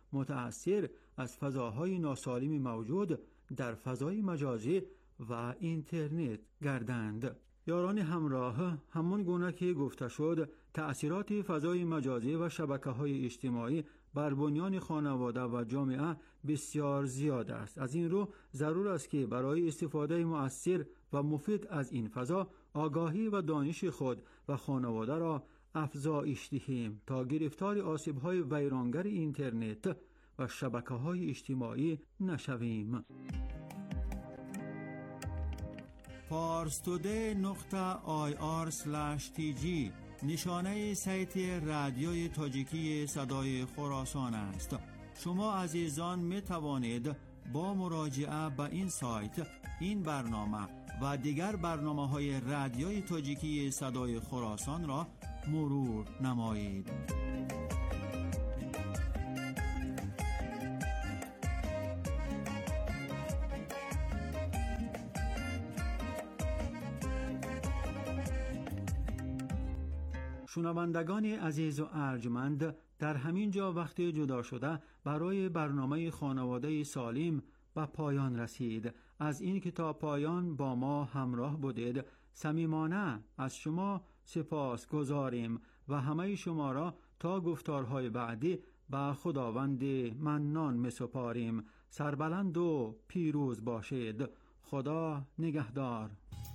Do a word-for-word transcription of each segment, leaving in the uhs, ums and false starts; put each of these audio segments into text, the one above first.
متأثر از فضاهای ناسالم موجود در فضای مجازی و اینترنت گردند. یاران همراه، همون گونه که گفته شد، تأثیرات فضای مجازی و شبکه‌های اجتماعی بر بنیان خانواده و جامعه بسیار زیاد است. از این رو ضرور است که برای استفاده مؤثر و مفید از این فضا آگاهی و دانش خود و خانواده را افزایش دهیم تا گرفتار آسیب‌های ویرانگر اینترنت و شبکه‌های اجتماعی نشویم. پارستوده نقطه آی آر اسلش تی جی نشانه سایت رادیوی تاجیکی صدای خراسان است. شما عزیزان می توانید با مراجعه به این سایت این برنامه و دیگر برنامه‌های رادیوی تاجیکی صدای خراسان را مرور نمایید. شنوندگان عزیز و ارجمند، در همین جا وقت جدا شده برای برنامه خانواده سالم به پایان رسید. از این که تا پایان با ما همراه بودید صمیمانه از شما سپاس گزاریم و همه شما را تا گفتارهای بعدی به خداوند منان می سپاریم. سربلند و پیروز باشید. خدا نگهدار.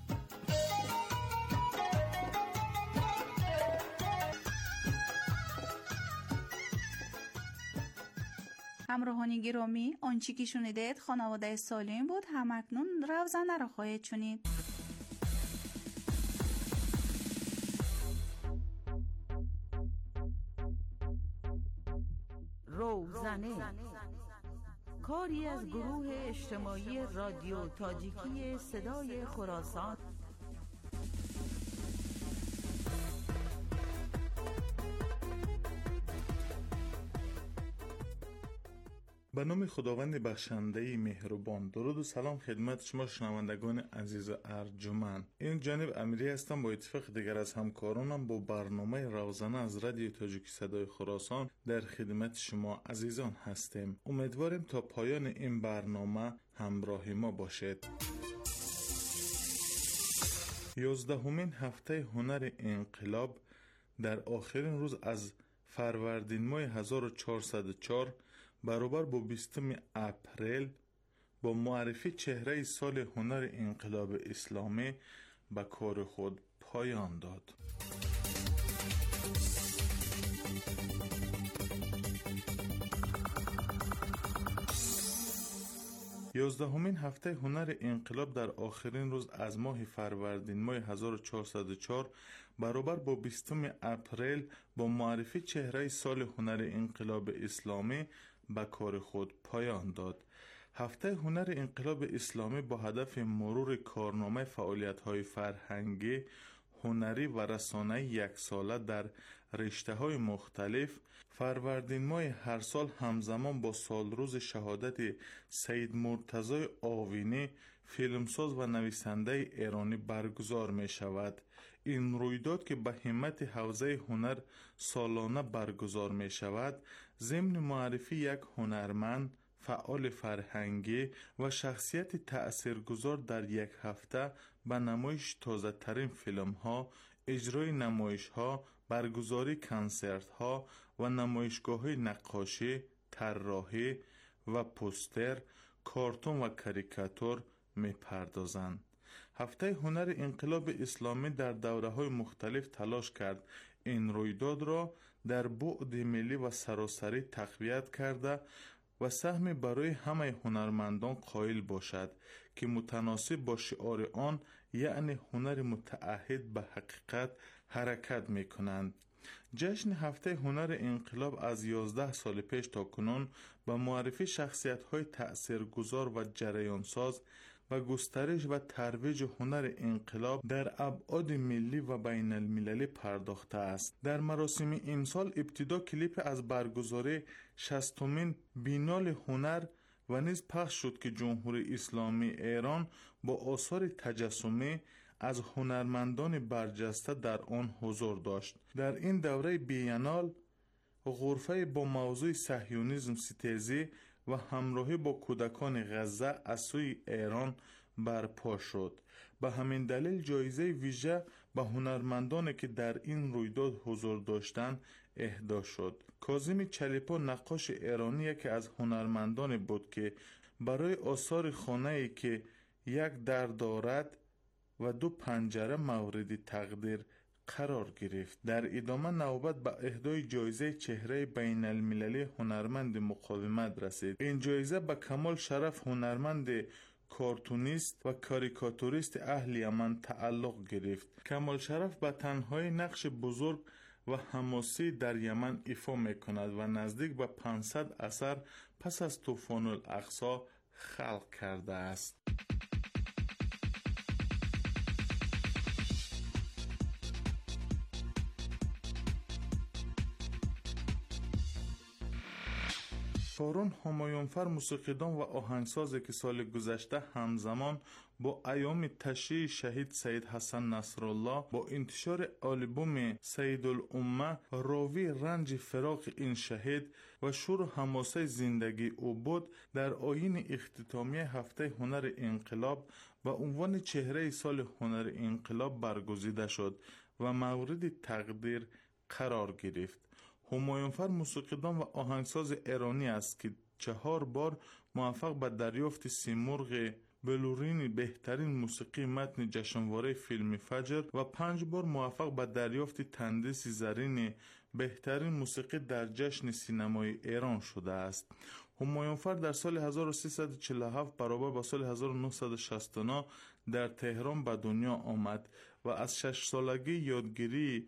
همراهان گرامی، آنچه که شنیدید خانواده سالم بود. همکنون روزنه را خواهید شنید. روزنه کاری از گروه اجتماعی رادیو تاجیکی صدای خراسان. به نام خداوند بخشنده مهربان. درود و سلام خدمت شما شنوندگان عزیز و ارجمند. این جانب امیری هستم، با اتفاق دیگر از همکارانم با برنامه روزانه از رادیو تاجیکی صدای خراسان در خدمت شما عزیزان هستیم. امیدواریم تا پایان این برنامه همراه ما باشید. یازدهمین هفته هنر انقلاب در آخرین روز از فروردین ماه هزار و چهارصد و چهار برابر با بیستم اپریل با معرفی چهره سال هنر انقلاب اسلامی به کار خود پایان داد. یازدهمین هفته هنر انقلاب در آخرین روز از ماه فروردین ماه هزار و چهارصد و چهار برابر با بیستم اپریل با معرفی چهره سال هنر انقلاب اسلامی به کار خود پایان داد. هفته هنر انقلاب اسلامی با هدف مرور کارنامه فعالیت‌های فرهنگی، هنری و رسانه‌ای یک ساله در رشته‌های مختلف فروردین ماه هر سال همزمان با سال روز شهادت سید مرتضی آوینی فیلمساز و نویسنده ایرانی برگزار می شود. این رویداد که به همت حوزه هنر سالانه برگزار می شود ضمن معرفی یک هنرمند، فعال فرهنگی و شخصیت تأثیرگذار در یک هفته به نمایش تازه ترین فیلم ها، اجرای نمایش ها، برگزاری کنسرت ها و نمایشگاه های نقاشی، طراحی و پوستر، کارتون و کاریکاتور می پردازند. هفته هنر انقلاب اسلامی در دوره های مختلف تلاش کرد این رویداد را در بعد ملی و سراسری تقویت کرده و سهمی برای همه هنرمندان قائل باشد که متناسب با شعار آن، یعنی هنر متعهد به حقیقت، حرکت می کنند. جشن هفته هنر انقلاب از یازده سال پیش تا کنون به معرفی شخصیت‌های تأثیرگذار و جریانساز و گسترش و ترویج هنر انقلاب در ابعاد ملی و بین المللی پرداخته است. در مراسم این سال ابتدا کلیپ از برگزاری شصتمین بینال هنر و نیز پخش شد که جمهوری اسلامی ایران با آثار تجسمی از هنرمندان برجسته در آن حضور داشت. در این دوره بینال غرفه با موضوع صهیونیسم ستیزی و همراهی با کودکان غزه از سوی ایران برپا شد. به همین دلیل جایزه ویژه به هنرمندانی که در این رویداد حضور داشتند اهدا شد. کاظم چلیپا نقاش ایرانی یکی از هنرمندانی بود که برای آثار خانه‌ای که یک در دارد و دو پنجره مورد تقدیر قرار گرفت. در ادامه نوبت به اهدای جایزه چهره بین المللی هنرمند مقاومت رسید. این جایزه به کمال شرف هنرمند کارتونیست و کاریکاتوریست اهل یمن تعلق گرفت. کمال شرف به تنهایی نقش بزرگ و حماسی در یمن ایفا می کند و نزدیک به پانصد اثر پس از طوفان الاقصی خلق کرده است. چهارم همایونفر موسیقیدان و آهنگسازی که سال گذشته همزمان با ایام تشییع شهید سید حسن نصرالله با انتشار آلبوم سید الامه راوی رنج فراق این شهید و شور و حماسه زندگی او بود، در آیین اختتامیه هفته هنر انقلاب به عنوان چهره سال هنر انقلاب برگزیده شد و مورد تقدیر قرار گرفت. همایونفر موسیقیدان و آهنگساز ایرانی است که چهار بار موفق به دریافت سیمرغ بلورین بهترین موسیقی متن جشنواره فیلم فجر و پنج بار موفق به دریافت تندیس زرین بهترین موسیقی در جشن سینمای ایران شده است. همایونفر در سال هزار و سیصد و چهل و هفت برابر با سال هزار و نهصد و شصت و نه در تهران به دنیا آمد و از شش سالگی یادگیری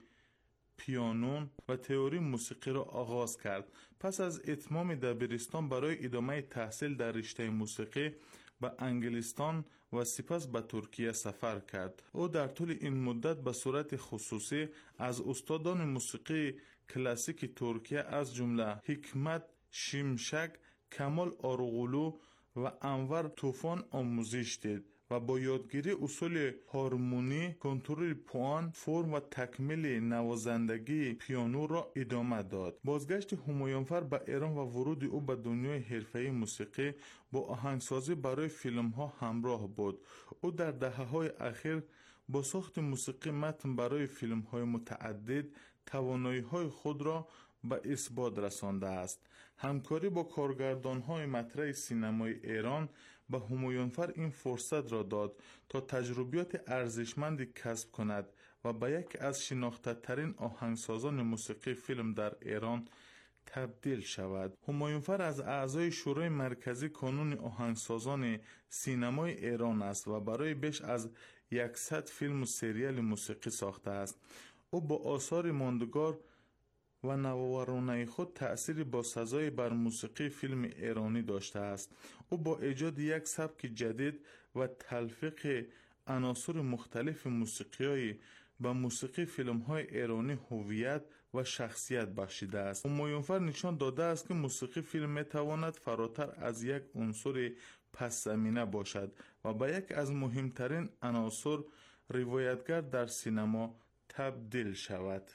پیانو و تئوری موسیقی را آغاز کرد. پس از اتمام دبیرستان برای ادامه تحصیل در رشته موسیقی به انگلستان و سپس به ترکیه سفر کرد. او در طول این مدت به صورت خصوصی از استادان موسیقی کلاسیک ترکیه از جمله حکمت شیمشک، کمال آروغلو و انور طوفان آموزش دید و با یادگیری اصول هارمونی، کنترل پوان، فرم و تکمیل نوازندگی پیانو را ادامه داد. بازگشت همایونفر به ایران و ورود او به دنیای حرفه‌ای موسیقی با آهنگسازی برای فیلم ها همراه بود. او در دهه‌های اخیر با ساخت موسیقی متن برای فیلم های متعدد توانایی های خود را به اثبات رسانده است. همکاری با کارگردان های مطرح سینمای ایران به همایونفر این فرصت را داد تا تجربیات ارزشمندی کسب کند و به یکی از شناخته ترین آهنگسازان موسیقی فیلم در ایران تبدیل شود. همایونفر از اعضای شورای مرکزی کانون آهنگسازان سینمای ایران است و برای بیش از صد فیلم و سریال موسیقی ساخته است. او با آثار ماندگار و نوآورانه خود تأثیری با سزای بر موسیقی فیلم ایرانی داشته است. او با ایجاد یک سبک جدید و تلفیق عناصر مختلف موسیقیایی به موسیقی فیلم های ایرانی هویت و شخصیت بخشیده است. همایونفر نشان داده است که موسیقی فیلم می تواند فراتر از یک عنصر پس زمینه باشد و به یک از مهمترین عناصر روایتگر در سینما تبدیل شود.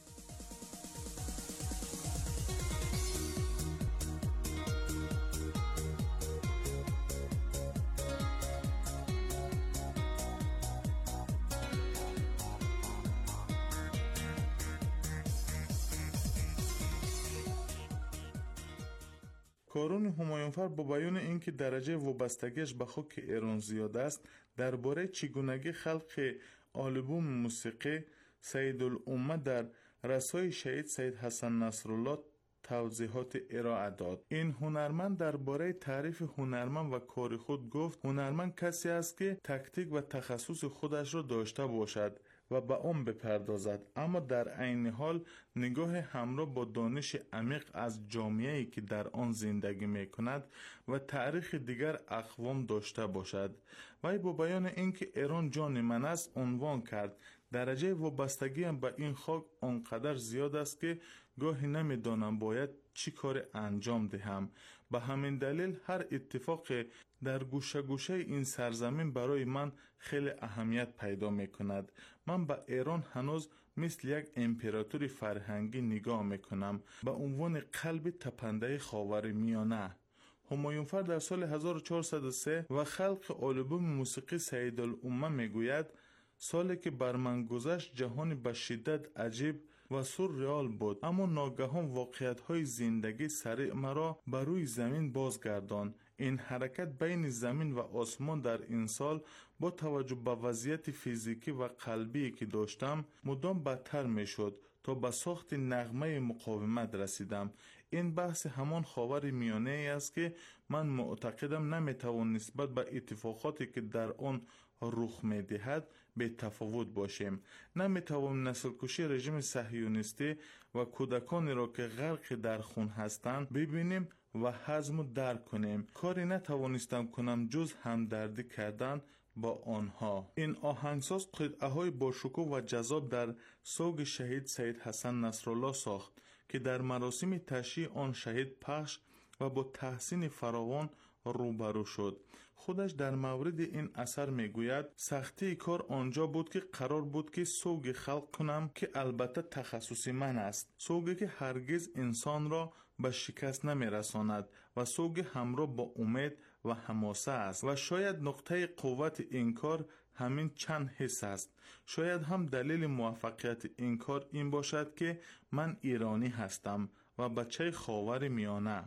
کارون همایونفر با بیان اینکه درجه وابستگیش به خاک ایران زیاد است، درباره چگونگی خلق آلبوم موسیقی سید الامه در رسای شهید سید حسن نصرالله توضیحات ارائه داد. این هنرمند درباره تعریف هنرمند و کار خود گفت: هنرمند کسی است که تکتیک و تخصص خودش را داشته باشد و به آن بپردازد، اما در عین حال نگاه همراه با دانش عمیق از جامعه‌ای که در آن زندگی می‌کند و تاریخ دیگر اقوام داشته باشد. وی با بیان اینکه ایران جان من است عنوان کرد: درجه وابستگیم به این خاک آنقدر زیاد است که گاهی نمی‌دانم باید چی کار انجام دهم. به همین دلیل هر اتفاق در گوشه گوشه این سرزمین برای من خیلی اهمیت پیدا می کند. من به ایران هنوز مثل یک امپراتور فرهنگی نگاه میکنم به عنوان قلب تپنده خاورمیانه. همایونفر در سال هزار و چهارصد و سه و خلق آلبوم موسیقی سیدالامه میگوید سالی که بر من گذشت جهانی به شدت عجیب و سورئال بود، اما ناگهان واقعیت‌های زندگی سریع مرا بر روی زمین بازگرداند. این حرکت بین زمین و آسمان در این سال با توجه به وضعیت فیزیکی و قلبی که داشتم مدام بدتر میشد تا به ساخت نغمه مقاومت رسیدم. این بحث همان خاور میانه ای است که من معتقدم نمیتوان نسبت به اتفاقاتی که در آن رخ میدهد به تفاوت باشیم. نمیتوان نسل کشی رژیم صهیونیستی و کودکانی را که غرق در خون هستند ببینیم و هضم و درک کنیم. کاری نتوانستم کنم جز همدردی کردن با آنها. این آهنگساز قطعه های باشکوه و جذاب در سوگ شهید سید حسن نصرالله ساخت که در مراسم تشییع آن شهید پخش و با تحسین فراوان روبرو شد. خودش در مورد این اثر میگوید سختی کار آنجا بود که قرار بود که سوگ خلق کنم که البته تخصصی من است، سوگی که هرگز انسان را به شکست نمی رساند و سوگ همراه با امید و حماسه است و شاید نقطه قوت این کار همین چند حس است. شاید هم دلیل موفقیت این کار این باشد که من ایرانی هستم و بچه خاور میانه.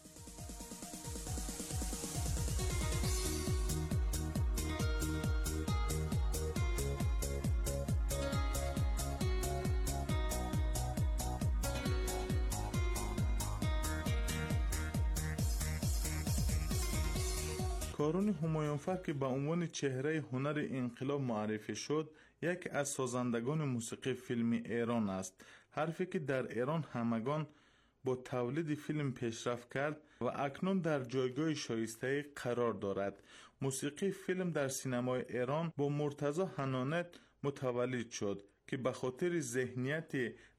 کارون همایونفر که به عنوان چهره هنر انقلاب معرفی شد یکی از سازندگان موسیقی فیلم ایران است. حرفی که در ایران همگان با تولید فیلم پیشرفت کرد و اکنون در جایگاه شایسته قرار دارد. موسیقی فیلم در سینمای ایران با مرتضی حنانه متولد شد که به خاطر ذهنیت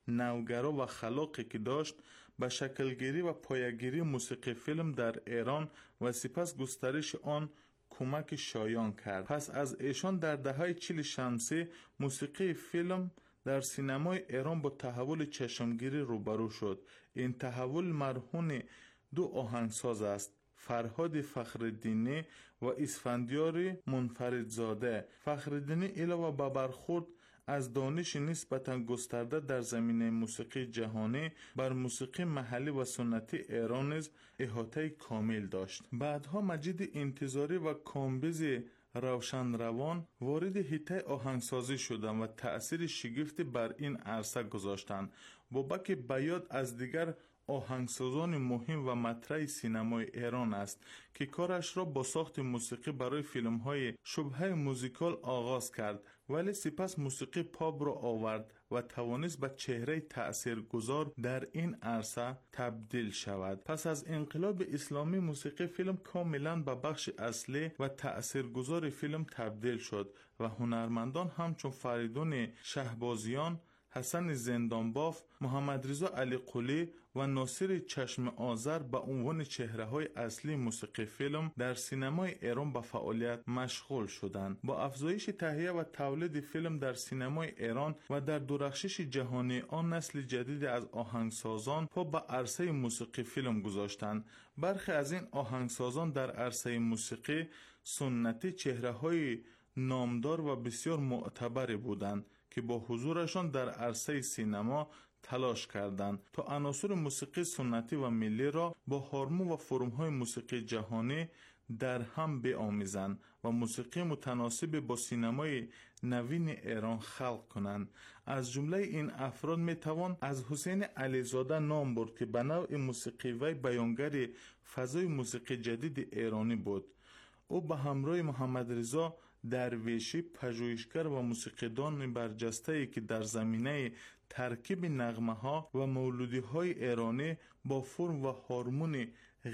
نوگرا و خلاقی که داشت به شکلگیری و پایه‌گیری موسیقی فیلم در ایران و سپس گسترش آن کمک شایان کرد. پس از ایشان در دهه چهل شمسی موسیقی فیلم در سینمای ایران با تحول چشمگیری روبرو شد. این تحول مرهون دو آهنگساز است، فرهاد فخرالدینی و اسفندیار منفردزاده. فخرالدینی علاوه بر برخورد از دانش نسبتاً گسترده در زمینه موسیقی جهانی بر موسیقی محلی و سنتی ایران نیز احاطه کامل داشت. بعدها مجید انتظاری و کامبیز روشن روان وارد حیطه آهنگسازی شدند و تأثیر شگفتی بر این عرصه گذاشتند. بابک بیات از دیگر آهنگسازان مهم و مطرح سینمای ایران است که کارش را با ساخت موسیقی برای فیلم‌های شبه موزیکال آغاز کرد، ولی سپس موسیقی پاپ را آورد و توانست به چهره تأثیرگذار در این عرصه تبدیل شود. پس از انقلاب اسلامی موسیقی فیلم کاملا به بخش اصلی و تأثیرگذار فیلم تبدیل شد و هنرمندان همچون فریدون شهبازیان، حسن زندانباف، محمد رضا علی قلی و ناصر چشم آذر به عنوان چهره‌های اصلی موسیقی فیلم در سینمای ایران به فعالیت مشغول شدند. با افزایش تهیه و تولید فیلم در سینمای ایران و در درخشش جهانی آن نسل جدید از آهنگسازان پا به عرصه موسیقی فیلم گذاشتند. برخی از این آهنگسازان در عرصه موسیقی سنتی چهره‌های نامدار و بسیار معتبر بودند که با حضورشان در عرصه سینما تلاش کردند تا عناصر موسیقی سنتی و ملی را با هارمون و فرم‌های موسیقی جهانی در هم بیاموزند و موسیقی متناسب با سینمای نوین ایران خلق کنند. از جمله این افراد میتوان از حسین علیزاده نام برد که به نوع موسیقی وی بیانگر فضای موسیقی جدید ایرانی بود. او به همراه محمد رضا درویشی پژوهشگر و موسیقیدان برجسته‌ای که در زمینه ترکیب نغمه‌ها و مولودی‌های ایرانی با فرم و هارمون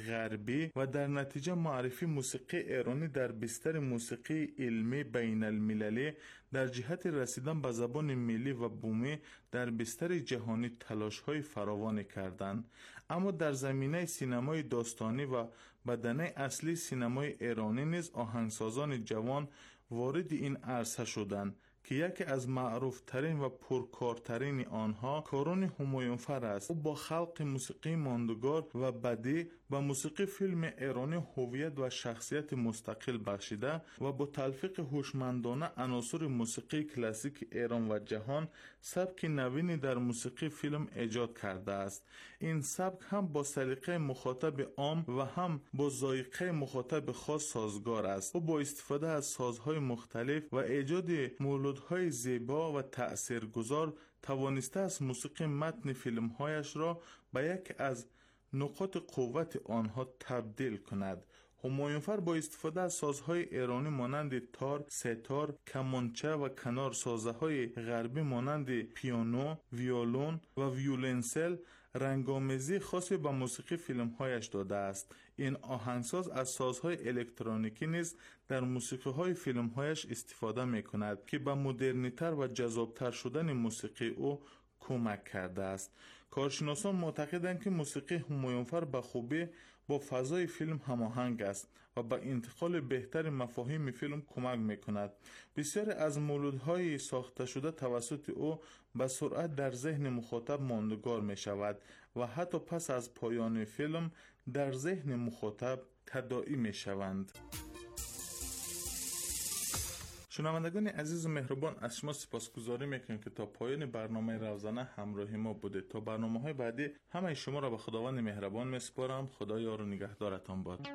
غربی و در نتیجه معرفی موسیقی ایرانی در بستر موسیقی علمی بین المللی در جهت رسیدن به زبان ملی و بومی در بستر جهانی تلاش‌های فراوانی کردند. اما در زمینه سینمای داستانی و بدنه اصلی سینمای ایرانی نیز آهنگسازان جوان وارد این عرصه شدند که یکی از معروف ترین و پرکارترین آنها کارون همایونفر است. او با خلق موسیقی ماندگار و بدیع و موسیقی فیلم ایرانی هویت و شخصیت مستقل بخشیده و با تلفیق هوشمندانه عناصر موسیقی کلاسیک ایران و جهان سبک نوینی در موسیقی فیلم ایجاد کرده است. این سبک هم با سلیقه مخاطب عام و هم با ذائقه مخاطب خاص سازگار است. او با استفاده از سازهای مختلف و ایجاد مولودهای زیبا و تأثیرگذار توانسته است موسیقی متن فیلمهایش را به یک از نقاط قوت آنها تبدیل کند. همایونفر با استفاده از سازهای ایرانی مانند تار، ستار، کمانچه و کنار سازهای غربی مانند پیانو، ویولون و ویولنسل رنگامیزی خاصی به موسیقی فیلمهایش داده است. این آهنگساز از سازهای الکترونیکی نیز در موسیقی‌های فیلمهایش استفاده می‌کند که به مدرنی‌تر و جذاب‌تر شدن موسیقی او کمک کرده است. کارشناسان معتقدند که موسیقی همایونفر به خوبی با فضای فیلم هماهنگ است و به انتقال بهتر مفاهیم فیلم کمک می‌کند. بسیاری از مولودهای ساخته شده توسط او به سرعت در ذهن مخاطب ماندگار می‌شود و حتی پس از پایان فیلم در ذهن مخاطب تداعی می‌شوند. شنوندگان عزیز و مهربان، از شما سپاسگزاری میکنم که تا پایان برنامه روزانه همراهی ما بودید. تا برنامه‌های بعدی همه شما را به خداوند مهربان میسپارم. خدا یار و نگهدارتان باد.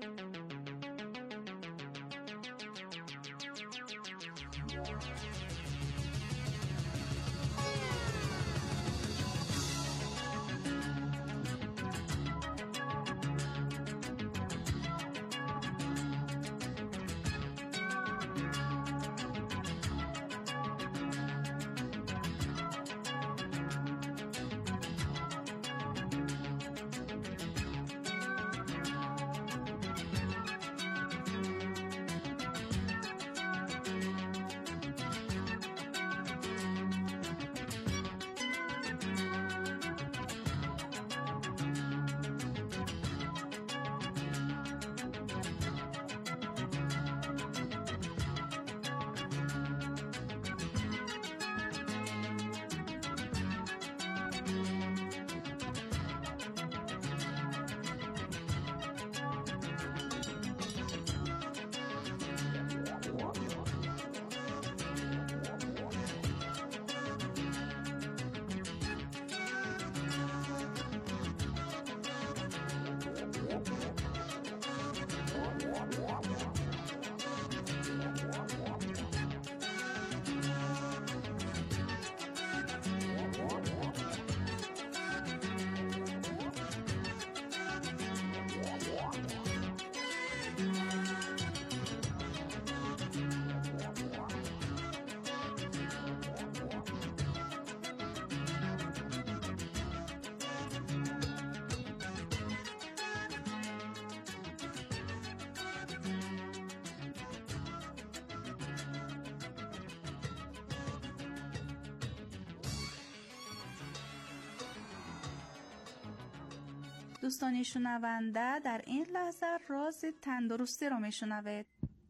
دوستان شنونده، در این لحظه راز تندرستی رو میشنوید.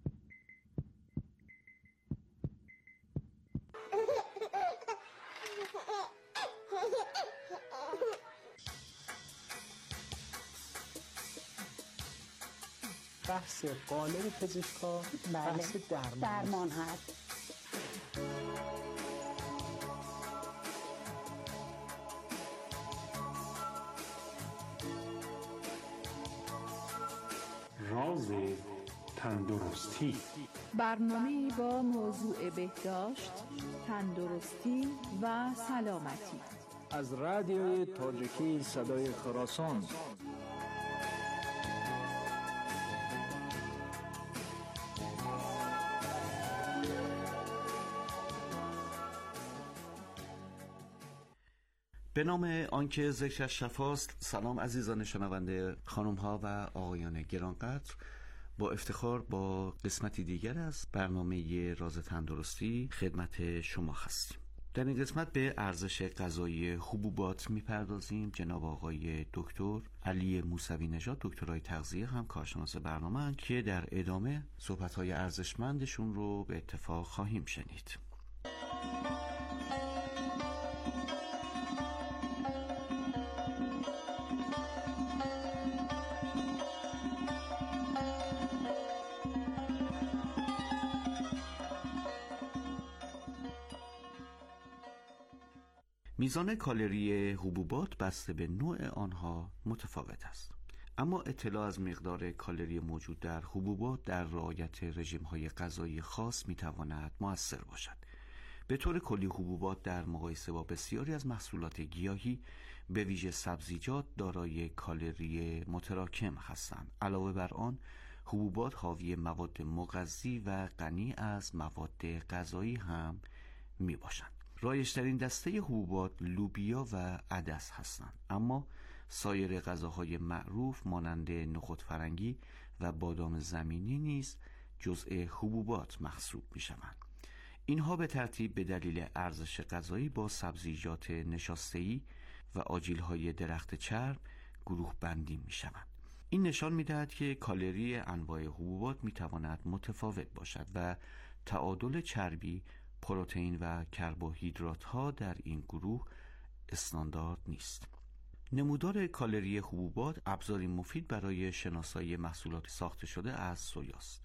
بحث قالب پزشکا بحث درمان, درمان هست. راز تندرستی، برنامه با موضوع بهداشت، تندرستی و سلامتی از رادیوی تاجیکی صدای خراسان. به نام آنکه ذکرش شفاست. سلام عزیزان شنونده، خانم ها و آقایان گرانقدر، با افتخار با قسمتی دیگر از برنامه راز تندرستی خدمت شما هستیم. در این قسمت به ارزش غذایی حبوبات میپردازیم. جناب آقای دکتر علی موسوی نژاد، دکترای تغذیه، هم کارشناس برنامه هستند که در ادامه صحبت‌های ارزشمندشون رو به اتفاق خواهیم شنید. میزان کالری حبوبات بسته به نوع آنها متفاوت است، اما اطلاع از مقدار کالری موجود در حبوبات در رعایت رژیم‌های غذایی خاص می‌تواند مؤثر باشد. به طور کلی حبوبات در مقایسه با بسیاری از محصولات گیاهی به ویژه سبزیجات دارای کالری متراکم هستند. علاوه بر آن، حبوبات حاوی مواد مغذی و غنی از مواد غذایی هم میباشند. رایج‌ترین دسته حبوبات لوبیا و عدس هستند، اما سایر غذاهای معروف مانند نخود فرنگی و بادام زمینی نیز جزء حبوبات محسوب میشوند. اینها به ترتیب به دلیل ارزش غذایی با سبزیجات نشاسته‌ای و آجیل‌های درخت چرب گروه بندی میشوند. این نشان می‌دهد که کالری انواع حبوبات می‌تواند متفاوت باشد و تعادل چربی، پروتئین و کربوهیدرات‌ها در این گروه استاندارد نیست. نمودار کالری حبوبات ابزاری مفید برای شناسایی محصولات ساخته شده از سویاست.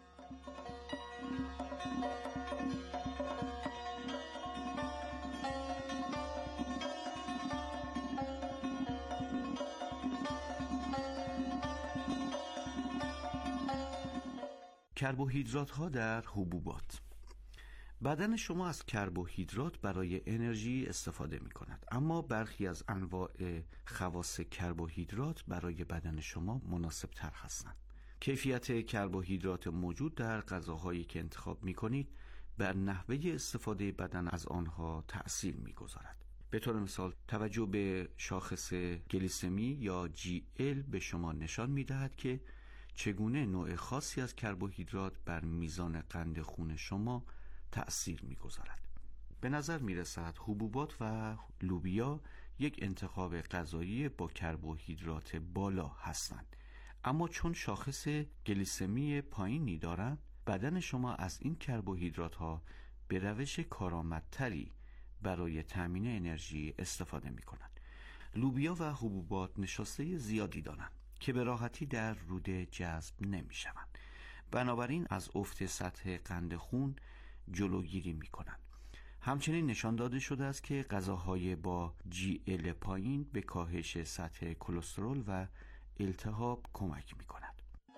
کربوهیدرات ها در حبوبات. بدن شما از کربوهیدرات برای انرژی استفاده می کند، اما برخی از انواع خواص کربوهیدرات برای بدن شما مناسب تر هستند. کیفیت کربوهیدرات موجود در غذاهایی که انتخاب می کنید بر نحوه استفاده بدن از آنها تأثیر می گذارد. به طور مثال توجه به شاخص گلیسمی یا جی ال به شما نشان می دهد که چگونه نوع خاصی از کربوهیدرات بر میزان قند خون شما تأثیر می‌گذارد. به نظر می‌رسد حبوبات و لوبیا یک انتخاب غذایی با کربوهیدرات بالا هستند، اما چون شاخص گلیسمی پایینی دارند، بدن شما از این کربوهیدرات‌ها به روش کارآمدتری برای تامین انرژی استفاده می‌کنند. لوبیا و حبوبات نشاسته زیادی دارند که به راحتی در روده جذب نمی‌شوند. بنابراین از افت سطح قند خون جلوگیری می‌کنند. همچنین نشان داده شده است که غذاهای با جی ال پایین به کاهش سطح کلسترول و التهاب کمک می‌کند.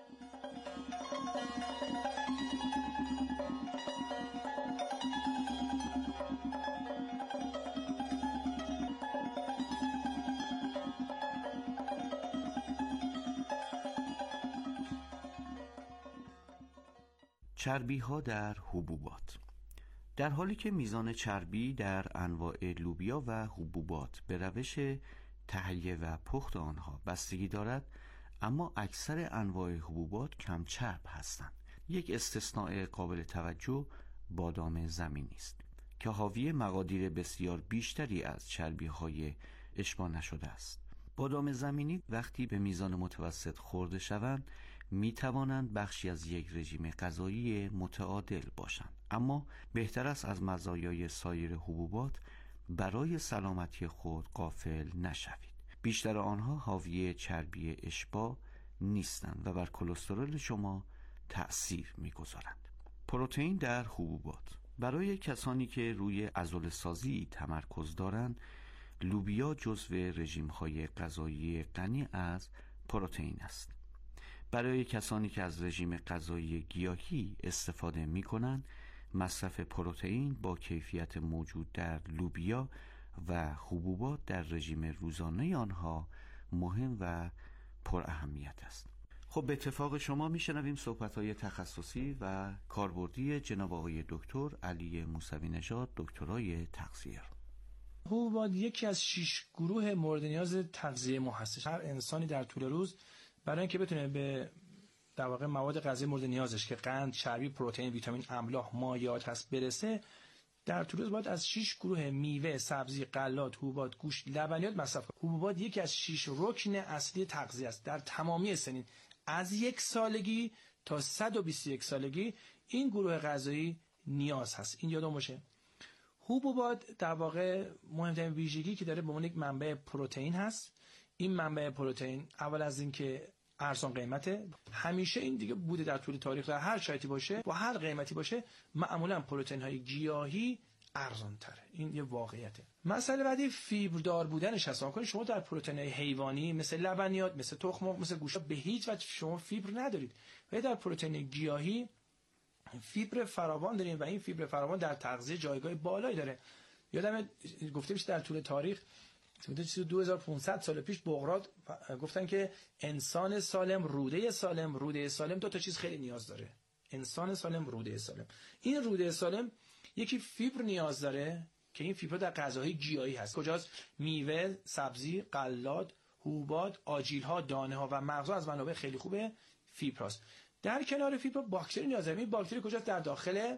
چربی ها در حبوبات. در حالی که میزان چربی در انواع لوبیا و حبوبات به روش تهیه و پخت آنها بستگی دارد، اما اکثر انواع حبوبات کم چرب هستند. یک استثناء قابل توجه بادام زمینی است که حاوی مقادیر بسیار بیشتری از چربی های اشباع نشده است. بادام زمینی وقتی به میزان متوسط خورده شوند می توانند بخشی از یک رژیم غذایی متعادل باشند، اما بهتر است از مزایای سایر حبوبات برای سلامتی خود غافل نشوید. بیشتر آنها حاوی چربی اشباع نیستند و بر کلسترول شما تأثیر می گذارند. پروتئین در حبوبات. برای کسانی که روی عضله‌سازی تمرکز دارند، لوبیا جزو رژیم‌های غذایی غنی از پروتئین است. برای کسانی که از رژیم غذایی گیاهی استفاده می‌کنند، مصرف پروتئین با کیفیت موجود در لوبیا و حبوبات در رژیم روزانه آنها مهم و پر اهمیت است. خب به اتفاق شما میشنویم صحبت‌های تخصصی و کاربردی جناب آقای دکتر علی موسوی نژاد، دکترای تغذیه. حبوبات یکی از شش گروه مورد نیاز تغذیه ما هستش. هر انسانی در طول روز برای اینکه بتونه به در واقع مواد غذایی مورد نیازش که قند، چربی، پروتئین، ویتامین، املاح، مایعات هست برسه، در طول روز باید از شش گروه میوه، سبزی، غلات، حبوبات، گوشت، لبنیات مصرف کنه. حبوبات یکی از شش رکن اصلی تغذیه است. در تمامی سنین از یک سالگی تا صد و بیست و یک سالگی این گروه غذایی نیاز هست. این یادمون باشه. حبوبات در واقع مهمترین ویژگی که داره به عنوان یک منبع پروتئین هست. این منبع پروتئین اول از اینکه ارزان قیمته، همیشه این دیگه بوده در طول تاریخ، در هر شرایطی باشه با هر قیمتی باشه، معمولا پروتئین های گیاهی ارزان تره. این یه واقعیته. مسئله بعدی فیبردار بودنش هست. کنید شما در پروتئین حیوانی مثل لبنیات، مثل تخم مرغ، مثل گوشت به هیچ وجه شما فیبر ندارید. ولی در پروتئین گیاهی فیبر فراوان داریم و این فیبر فراوان در تغذیه جایگاه بالایی داره. یادم گفته میشه در طول تاریخ دو هزار و پانصد سال پیش بغرات گفتن که انسان سالم، روده سالم، روده سالم دو تا چیز خیلی نیاز داره. انسان سالم، روده سالم. این روده سالم یکی فیبر نیاز داره که این فیبر در غذاهای گیاهی هست. کجاست؟ میوه، سبزی، غلات، حبوبات، آجیل‌ها، دانه‌ها و مغزها از منابع خیلی خوبه فیبر هست. در کنار فیبر باکتری نیاز داره. این باکتری کجاست؟ در داخل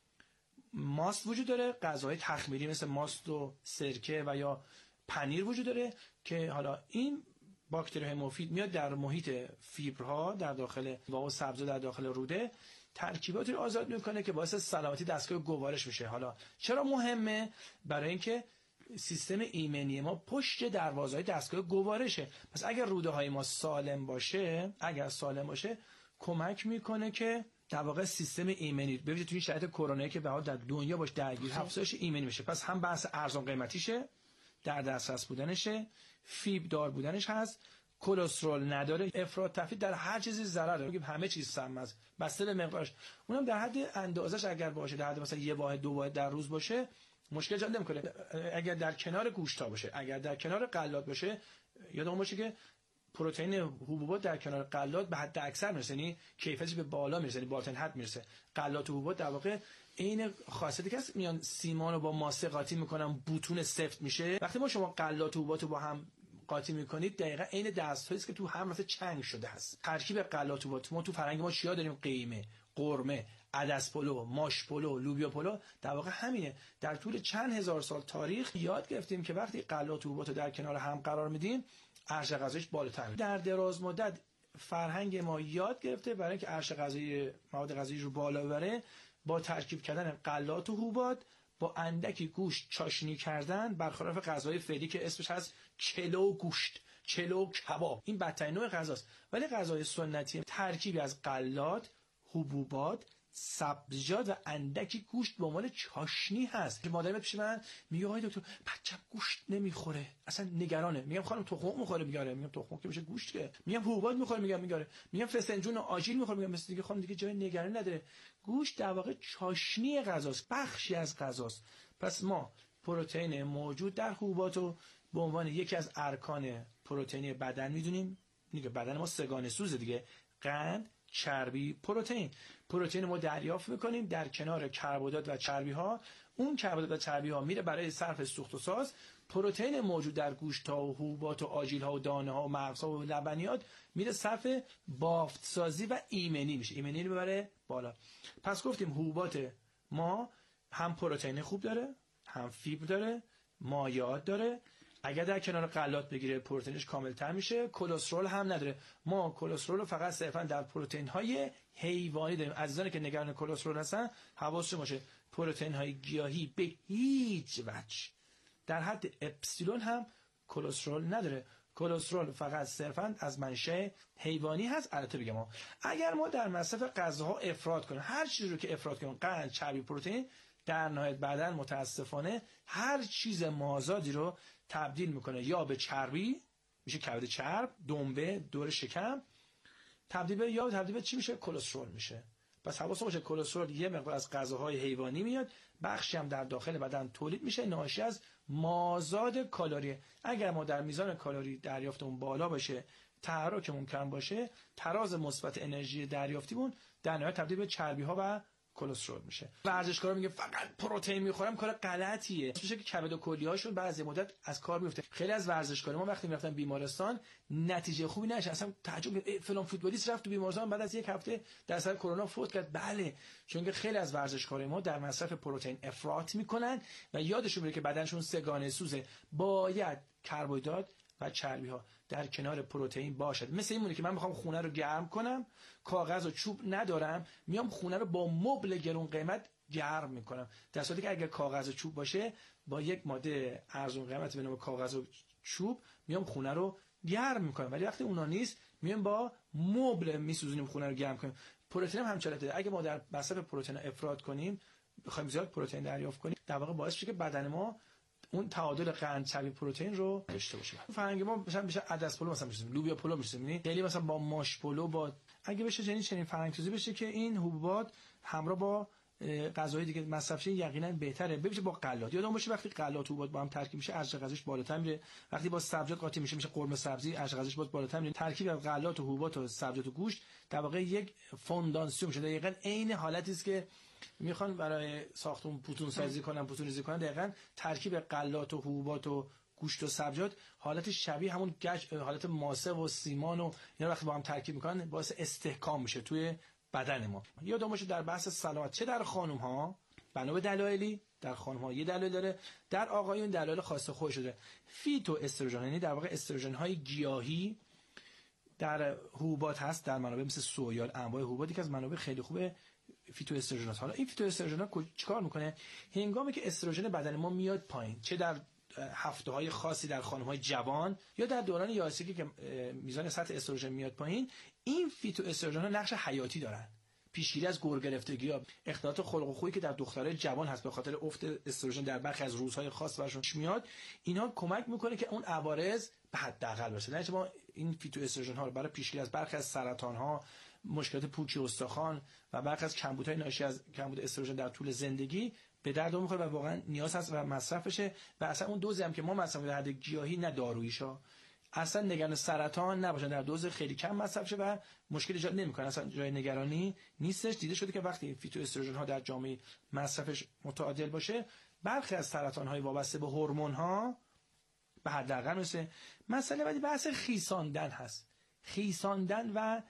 ماست وجود داره. غذاهای تخمیری مثل ماست و سرکه و یا پنیر وجود داره که حالا این باکتری‌های مفید میاد در محیط فیبرها در داخل میوه و سبزی در داخل روده ترکیباتی رو آزاد میکنه که باعث سلامتی دستگاه گوارش میشه. حالا چرا مهمه؟ برای اینکه سیستم ایمنی ما پشت دروازه‌های دستگاه گوارشه. پس اگر روده های ما سالم باشه، اگر سالم باشه کمک میکنه که در واقع سیستم ایمنی ببینید توی شرایط کرونایی که به حال در دنیا باش درگیر افزایش ایمنی میشه. پس هم بحث ارزان قیمتیشه، در دسترس بودنشه، فیبر دار بودنش هست، کلسترول نداره، افراط تفرید در هر چیزی ضرر داره. میگیم همه چیز سم است بسته به مقدارش، اونم در حد اندازش اگر باشه، در حد مثلا یه واحد دو واحد در روز باشه مشکل ایجاد نمیکنه. اگر در کنار گوشت ها باشه، اگر در کنار غلات باشه، یادمون باشه که پروتئین حبوبات در کنار غلات به حد اکثر میرسه، یعنی کیفیتش به بالا میرسه، یعنی بالاترین حد میرسه. غلات و حبوبات در واقع این خاصیتی که هست میان سیمان رو با ماسه قاطی میکنن، بوتون سفت میشه. وقتی ما شما غلات و حبوبات رو با هم قاطی میکنید دقیقاً عین دست‌هایی است که تو هم مثل چنگ شده هست. ترکیب غلات و حبوبات ما تو فرهنگ ما چیا داریم؟ قیمه، قرمه، عدس پلو، ماش پلو، لوبیا پلو، در واقع همینه. در طول چند هزار سال تاریخ یاد گرفتیم که وقتی غلات و حبوبات رو در کنار هم قرار میدیم ارزش غذاییش بالاتر میشه. در دراز مدت فرهنگ ما یاد گرفته برای اینکه ارزش غذایی مواد غذایی رو بالا ببره با ترکیب کردن غلات و حبوبات با اندکی گوشت چاشنی کردن، برخلاف غذای فعلی که اسمش هست چلو گوشت، چلو کباب. این بدترین نوع غذاست. ولی غذای سنتی ترکیبی از غلات، حبوبات، سبزیجات و اندکی گوشت به عنوان چاشنی هست. که مادرم پیش من میگه آقای دکتر بچه‌م گوشت نمیخوره، اصلا نگرانه. میگم خانم تخم میخوره؟ میگه میگم تخم که میشه گوشت که. میگم حبوبات میخوره؟ میگم میگه. میگم فسنجون و آجیل میخوره؟ میگم مثل دیگه خانم دیگه جای نگرانی نداره. گوشت در واقع چاشنی غذاست، بخشی از غذاست. پس ما پروتئین موجود در حبوبات رو به عنوان یکی از ارکان پروتئینی بدن میدونیم. دیگه بدن ما سگانه سوزه دیگه، قند، چربی، پروتئین. پروتئین ما دریافت میکنیم در کنار کربوهیدرات و چربی ها. اون کربوهیدرات و چربی ها میره برای صرف سوخت و ساز. پروتئین موجود در گوشت ها و حبوبات و آجیل ها و دانه ها و مغزها و لبنیات میره صرف بافت سازی و ایمنی میشه، ایمنی رو ببره بالا. پس گفتیم حبوبات ما هم پروتئین خوب داره، هم فیبر داره، مایعات داره. اگر در کنار غلات بگیره پروتئینش کاملتر میشه. کلسترول هم نداره. ما کلسترول رو فقط صرفا در پروتئین های حیوانی داریم. عزیزانی که نگران کلسترول هستن حواستون باشه پروتئین های گیاهی به هیچ وجه در حد اپسیلون هم کلسترول نداره. کلسترول فقط صرفا از منشأ حیوانی هست. البته بگم ما اگر ما در مصرف غذاها افراط کنیم، هر چیزی رو که افراط کنیم، قند، چربی، پروتئین، در نهایت بدن متاسفانه هر چیز مازادی رو تبدیل میکنه یا به چربی، میشه کبد چرب، دنبه دور شکم، تبدیل به یا تبدیل به چی میشه؟ کلسترول میشه. پس حواستون باشه کلسترول یه مقدار از غذاهای حیوانی میاد، بخشی هم در داخل بدن تولید میشه، ناشی از مازاد کالری. اگر ما در میزان کالری دریافتمون بالا باشه، تحرکمون کم باشه، تراز مثبت انرژی دریافتیمون در نهایت تبدیل به چربی ها و کلسترول میشه. ورزشکارا میگه فقط پروتئین میخورم، کار غلطیه. میشه که کبد و کلیه‌هاشون بعضی مدت از کار میفته. خیلی از ورزشکارا ما وقتی میرفتن بیمارستان نتیجه خوبی نشه، اصلا تعجب فلان فوتبالیست رفت تو بیمارستان بعد از یک هفته در اثر کرونا فوت کرد. بله، چون که خیلی از ورزشکارا ما در مصرف پروتئین افراط میکنن و یادشون میره که بدنشون سگانه سوزه. باید کربوهیدرات و چربی ها در کنار پروتئین باشد. مثل این مونه که من میخوام خونه رو گرم کنم، کاغذ و چوب ندارم، میام خونه رو با مبل گرون قیمت گرم میکنم. در صورتی که اگر کاغذ و چوب باشه، با یک ماده ارزون قیمت به نام کاغذ و چوب میام خونه رو گرم میکنم. ولی وقتی اونا نیست، میام با مبل میسوزونیم خونه رو گرم کنیم. پروتئین هم همچنین. اگه ما در مصرف پروتئین افراط کنیم، بخوایم زیاد پروتئین دریافت کنیم در واقع باعث میشه که بدن ما اون تعادل قند چربی پروتئین رو داشته باشه. فرهنگ ما مثلا میشه عدس پلو مثلا میشه، لوبیا پلو میشه، یعنی خیلی مثلا با ماش پلو با اگه بشه چنین چنین فرهنگ سازی بشه که این حبوبات همراه با غذای دیگه مصرف شه یقینا بهتره. ببینید با غلات یادم باشه وقتی غلات و حبوبات با هم ترکیب میشه ارزش غذاییش بالاتر میره. وقتی با سبزیجات قاطی میشه میشه قرمه سبزی، ارزش غذاییش باز بالاتر میره. ترکیب از غلات و حبوبات و سبزیجات و گوشت در واقع یک فونداسیون میشه. دقیقاً عین حالتی است که میخوان برای ساختمون پوتون سازی کنن، پوتون ریزی کنن. دقیقاً ترکیب غلات و حبوبات و گوشت و سبزیجات حالت شبیه همون گچ، حالت ماسه و سیمان و اینا وقتی با هم ترکیب میکنن باعث استحکام میشه توی بدن ما. یادم باشه در بحث سلامت چه در خانم ها بنا به دلایلی، در خانم ها یه دلیل داره، در آقایون دلایل خاص خودش داره. فیتو استروژن یعنی در واقع استروژن های گیاهی در حبوبات هست، در منابع مثل سویا، انواع حبوباتی که از منابع خیلی خوبه فیتو استروژنات. حالا این فیتو استروژنات چیکار میکنه؟ هنگامی که استروژن بدن ما میاد پایین، چه در هفته های خاصی در خانم های جوان یا در دوران یائسگی که میزان سطح استروژن میاد پایین، این فیتو استروژن ها نقش حیاتی دارن. پیشگیری از گور گرفتگی یا اختلالات خلق و خویی که در دخترای جوان هست به خاطر افت استروژن در برخی از روزهای خاص براشون میاد، اینا کمک میکنه که اون عوارض به حداقل باشه. یعنی ما این فیتو استروژن ها رو برای پیشگیری از برخی از سرطان ها، مشکلات پوکی استخوان و برخی از کمبودهای ناشی از کمبود استروژن در طول زندگی به درد میخوره و واقعا نیاز هست و مصرف بشه. و اصلا اون دوزی هم که ما مصرف در حد گیاهی نه داروییشا اصلا نگران سرطان نباشن، در دوز خیلی کم مصرف شه و مشکل ایجاد نمیکنه، اصلا جای نگرانی نیستش. دیده شده که وقتی فیتو استروژن ها در جامعه مصرفش متعادل باشه، برخی از سرطان های وابسته به هورمون ها به حداقل میشه. مسئله بعدی بحث خیساندن هست، خیساندن و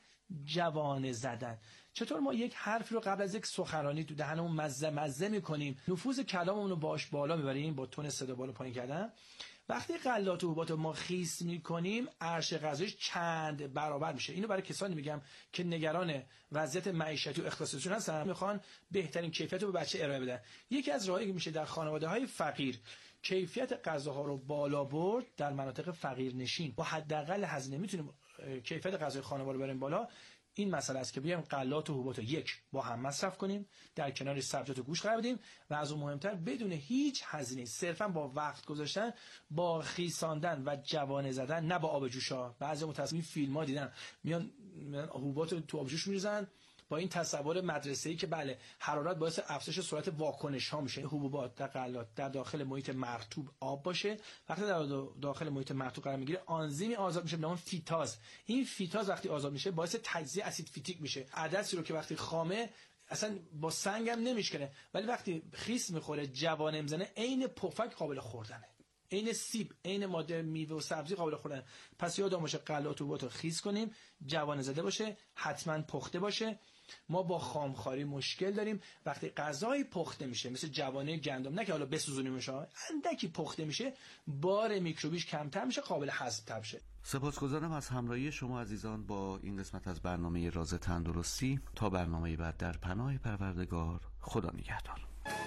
جوانه زدن. چطور ما یک حرفی رو قبل از یک سخنرانی تو دهنمون مزه مزه میکنیم، نفوذ کلاممون رو باش بالا میبریم با تون صدا بالا پایین کردن. وقتی غلات و حبوبات ما خیس میکنیم ارزش غذاییش چند برابر میشه. اینو برای کسانی میگم که نگران وضعیت معیشتی و اقتصادیشون هستن، میخوان بهترین کیفیت رو به بچه ارائه بدن. یکی از راهایی که میشه در خانواده‌های فقیر کیفیت غذاها رو بالا برد، در مناطق فقیر نشین با حداقل هزینه میتونیم کیفیت غذای خانواده رو بریم بالا. این مسئله است که بیایم غلات و حبوبات رو یک با هم مصرف کنیم، در کنار سبزیجات و گوشت قرار بدیم و از اون مهمتر بدون هیچ هزینه، صرفا با وقت گذاشتن، با خیساندن و جوانه زدن، نه با آب جوشا. بعضی متأسفانه فیلم‌ها دیدن میان حبوبات رو تو آب جوش میریزن با این تصور مدرسه‌ای که بله حرارت باعث افزایش سرعت واکنش ها میشه. حبوبات در غلات در داخل محیط مرطوب آب باشه، وقتی در داخل محیط مرطوب قرار میگیره آنزیمی آزاد میشه به نام فیتاز. این فیتاز وقتی آزاد میشه باعث تجزیه اسید فیتیک میشه. عدسی رو که وقتی خامه اصلا با سنگ هم نمیشکنه، ولی وقتی خیس میخوره جوانه میزنه عین پفک قابل خوردنه، عین سیب، عین ماده میوه و سبزی قابل خوردن. پس یادم باشه غلات و حبوبات رو خیس کنیم، جوانه زده باشه، حتما پخته باشه. ما با خامخواری مشکل داریم. وقتی غذای پخته میشه مثل جوانه گندم، نه که حالا بسوزونیمش، اندکی پخته میشه، بار میکروبیش کمتر میشه، قابل هضم تر میشه. سپاسگزارم از همراهی شما عزیزان با این قسمت از برنامه راز تندرستی. تا برنامه بعد در پناه پروردگار، خدا نگهدار.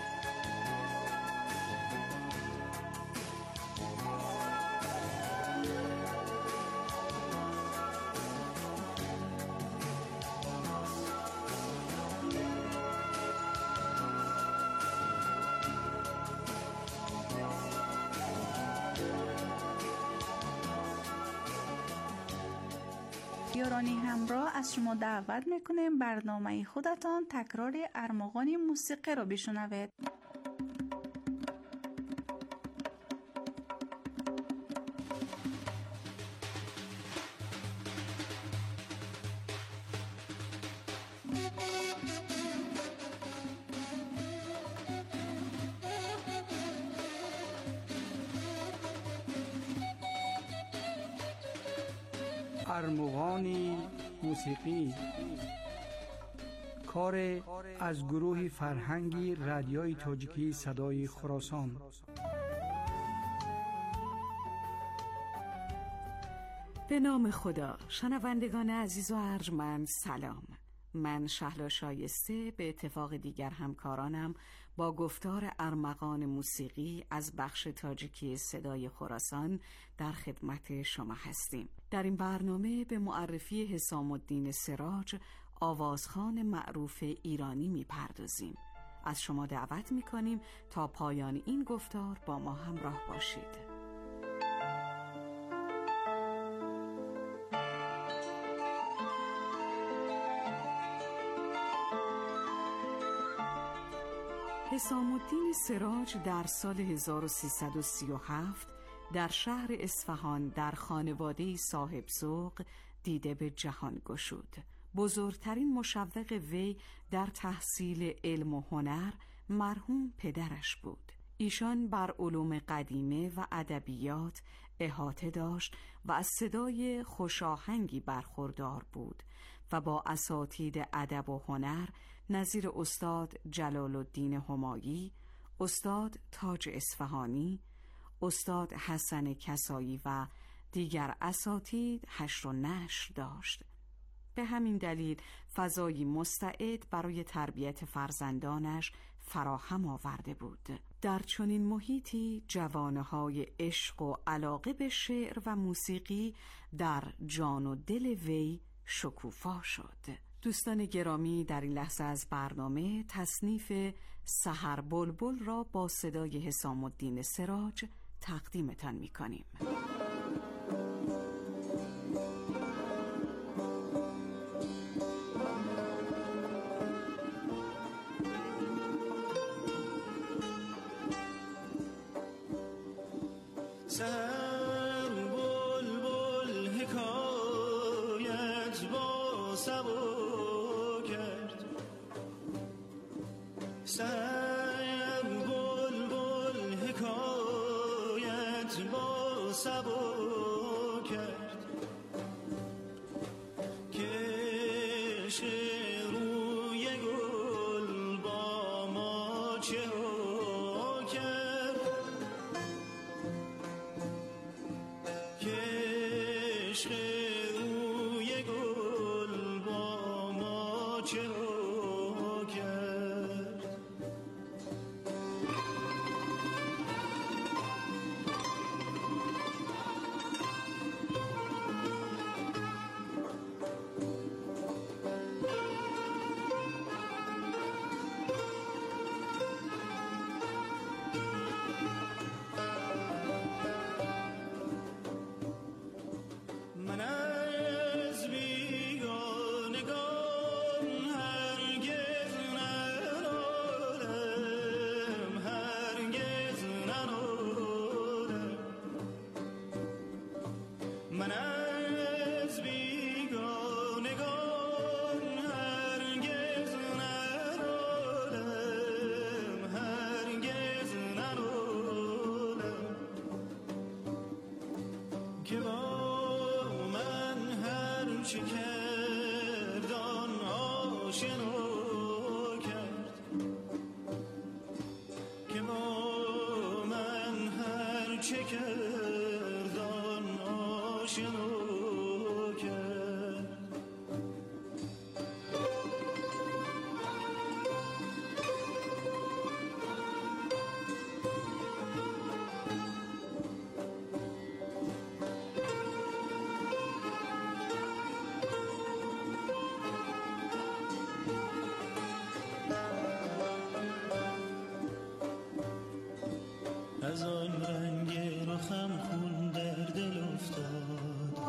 یارانی همراه از شما دعوت میکنیم برنامه خودتان تکرار ارمغان موسیقی رو بشنوید. ارمغان موسیقی، کار از گروه فرهنگی رادیوی تاجیکی صدای خراسان. به نام خدا. شنوندگان عزیز و ارجمند سلام. من شهلا شایسته به اتفاق دیگر همکارانم با گفتار ارمغان موسیقی از بخش تاجیکی صدای خراسان در خدمت شما هستیم. در این برنامه به معرفی حسام الدین سراج، آوازخوان معروف ایرانی میپردازیم. از شما دعوت می‌کنیم تا پایان این گفتار با ما همراه باشید. حسام الدین سراج در سال هزار و سیصد و سی و هفت در شهر اصفهان در خانواده صاحب ذوق دیده به جهان گشود. بزرگترین مشوق وی در تحصیل علم و هنر مرحوم پدرش بود. ایشان بر علوم قدیمه و ادبیات احاطه داشت و از صدای خوشاهنگی برخوردار بود و با اساتید ادب و هنر نظیر استاد جلال الدین همایی، استاد تاج اصفهانی، استاد حسن کسایی و دیگر اساتید حشر و نشر داشت. به همین دلیل فضایی مستعد برای تربیت فرزندانش فراهم آورده بود. در چنین محیطی جوانه‌های عشق و علاقه به شعر و موسیقی در جان و دل وی شکوفا شد. دوستان گرامی، در این لحظه از برنامه تصنیف سحر بلبل را با صدای حسام الدین سراج تقدیمتان می‌کنیم. سحر بلبل حکایت با سبا کرد، سحر بلبل حکایت با سبا کرد که عشق روی گل با ما چه ها کرد، که عشق روی گل با ما چه ها کرد. من از بیگانگان هرگز ننالم، هرگز ننالم. من از بیگانگان هرگز ننالم، هرگز ننالم. که با من هر چه کرد آن آشنا کرد، که با من هر چه کرد آن آشنا کرد. از آن رنگ رخم خون در دل افتاد،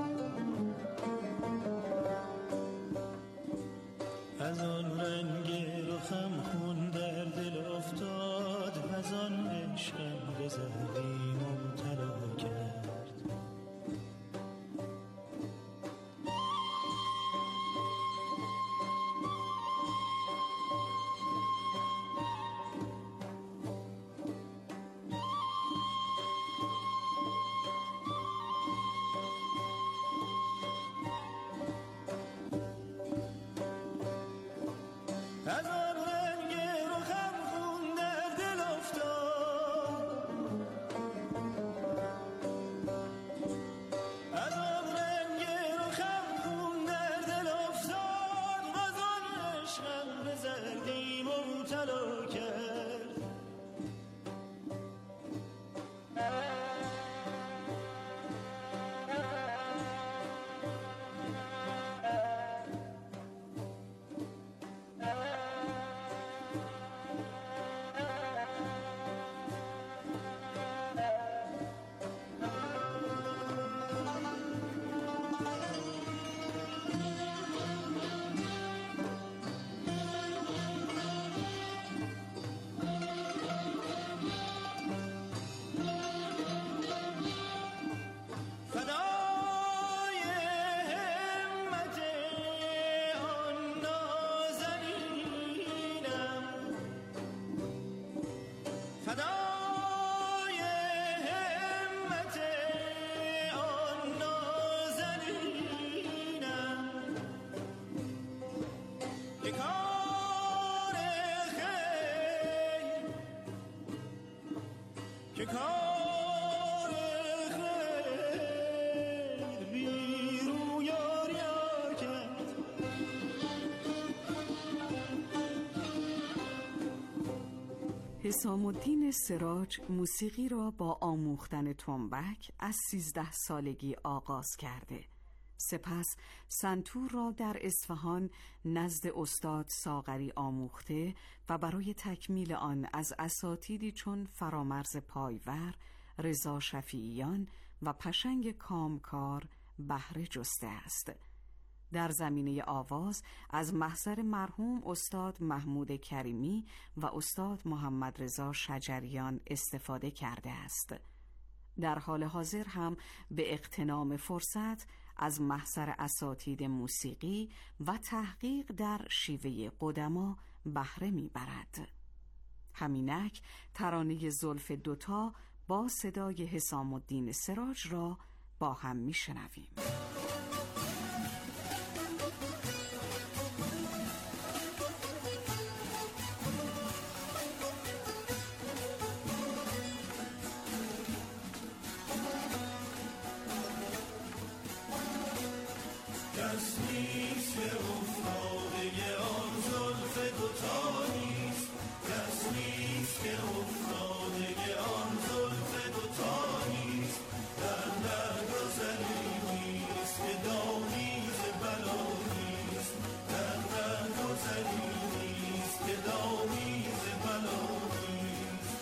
که کار خیر بی رویاریا کرد. حسام الدین سراج موسیقی را با آموختن تنبک از سیزده سالگی آغاز کرده. سپس سنتور را در اصفهان نزد استاد ساغری آموخته و برای تکمیل آن از اساتیدی چون فرامرز پایور، رضا شفیعیان و پشنگ کامکار بهره جسته است. در زمینه آواز از محضر مرحوم استاد محمود کریمی و استاد محمد رضا شجریان استفاده کرده است. در حال حاضر هم به اغتنام فرصت از محضر اساتید موسیقی و تحقیق در شیوه قدما بهره می‌برد. همینک ترانه زلف دوتا با صدای حسام الدین سراج را با هم می‌شنویم. کس نیست که افتاده آن زلف دوتا نیست، کس نیست که افتاده آن زلف دوتا نیست، در در گذری نیست که دامیز بلا نیست، در در گذری نیست که دامیز بلا نیست.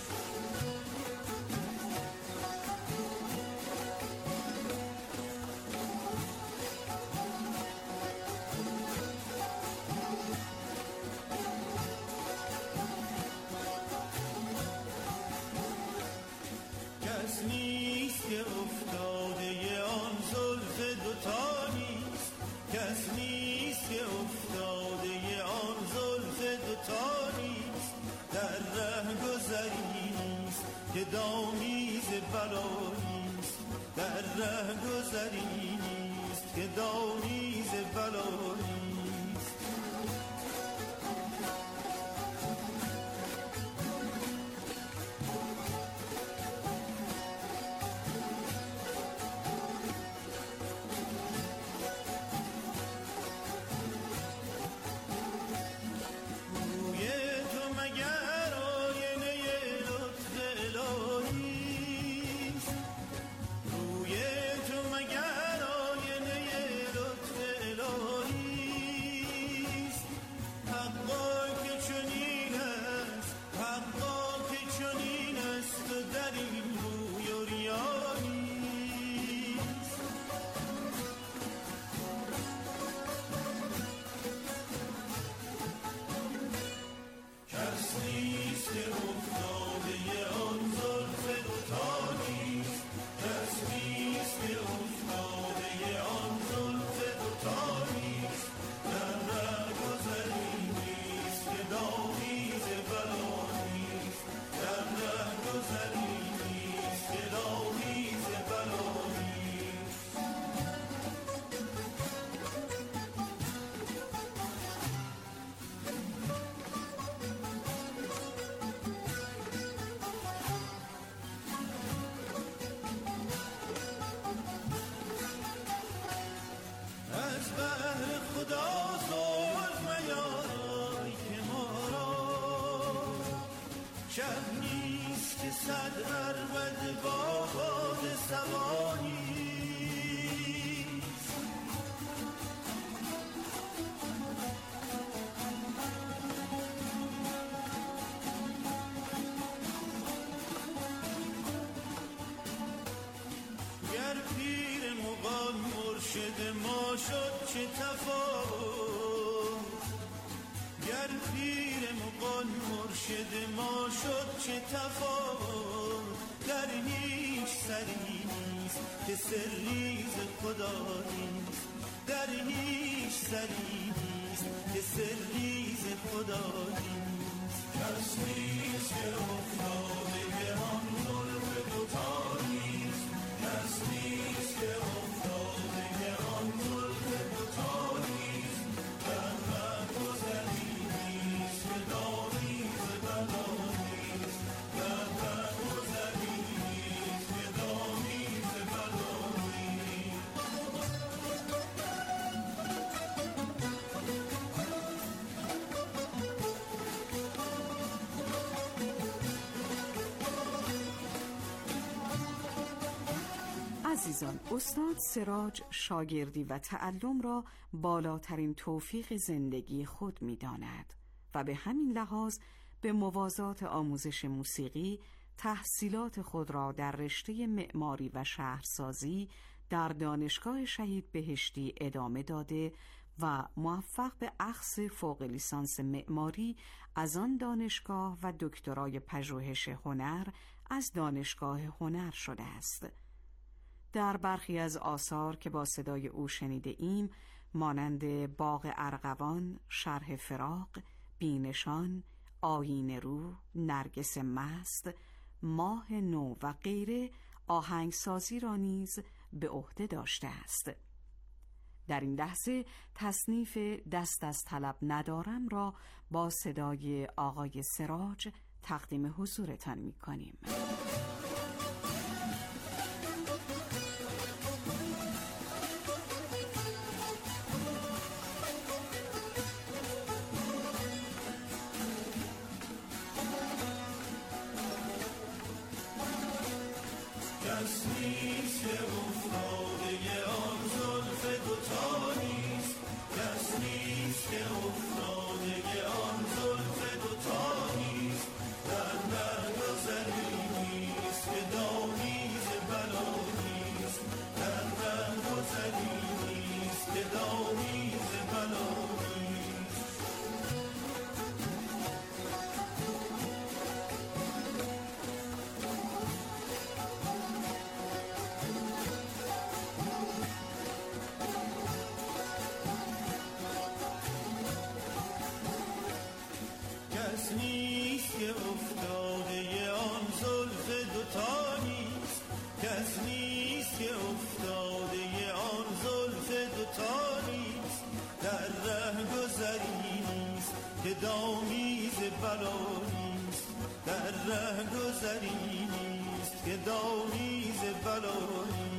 کس نیست که افتاده آن زلف دوتا نیست، کس نیست که افتاده آن زلف دوتا نیست، در ره گذری نیست که دامیز بلا نیست، در ره گذری نیست که دامیز بلا نیست. شب نیست که صد عربد با باد سوانی گر پیر مغان مرشد ما شد چه تفاوت، گر پیر مغان مرشد ما شد چه تفاوت، در هیچ سری نیست که سری ز خدا نیست، در هیچ سری نیست که سری ز خدا نیست. کس نیست که افتاده آن زلف دوتا نیست، کس نیست که افتاده آن زلف دوتا نیست، در من گذری نیست که دامیز بلا نیست، در من گذری عزیزان، استاد سراج شاگردی و تعلم را بالاترین توفیق زندگی خود می داند و به همین لحاظ به موازات آموزش موسیقی تحصیلات خود را در رشته معماری و شهرسازی در دانشگاه شهید بهشتی ادامه داده و موفق به اخذ فوق لیسانس معماری از آن دانشگاه و دکترای پژوهش هنر از دانشگاه هنر شده است. در برخی از آثار که با صدای او شنیده ایم مانند باغ ارغوان، شرح فراق، بینشان، آیین رو، نرگس مست، ماه نو و غیره آهنگسازی را نیز به عهده داشته است. در این لحظه تصنیف دست از طلب ندارم را با صدای آقای سراج تقدیم حضورتان می کنیم. کس نیست که افتاده آن زلف دوتا نیست، کس نیست که افتاده آن زلف دوتا نیست، در رهگذری نیست که دامیز بلا نیست، در رهگذری نیست که دامیز بلا نیست. کس نیست که افتاده آن زلف دوتا نیست، کس نیست که افتاده آن زلف دوتا نیست، در رهگذری نیست که دامیز بلا نیست، در رهگذری نیست که دامیز بلا نیست.